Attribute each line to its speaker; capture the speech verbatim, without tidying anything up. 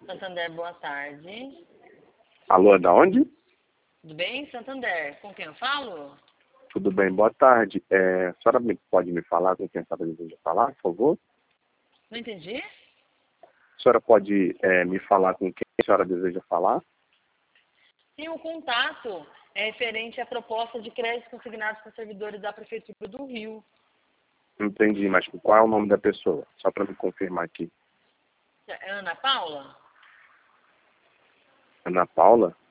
Speaker 1: Santander, boa tarde.
Speaker 2: Alô, da onde?
Speaker 1: Tudo bem, Santander? Com quem eu falo?
Speaker 2: Tudo bem, boa tarde. É, a senhora me, pode me falar com quem a senhora deseja falar, por favor?
Speaker 1: Não entendi?
Speaker 2: A senhora pode é, me falar com quem a senhora deseja falar?
Speaker 1: Sim, o contato é referente à proposta de créditos consignados para servidores da Prefeitura do Rio.
Speaker 2: Entendi, mas qual é o nome da pessoa? Só para me confirmar aqui.
Speaker 1: É Ana Paula?
Speaker 2: Ana Paula?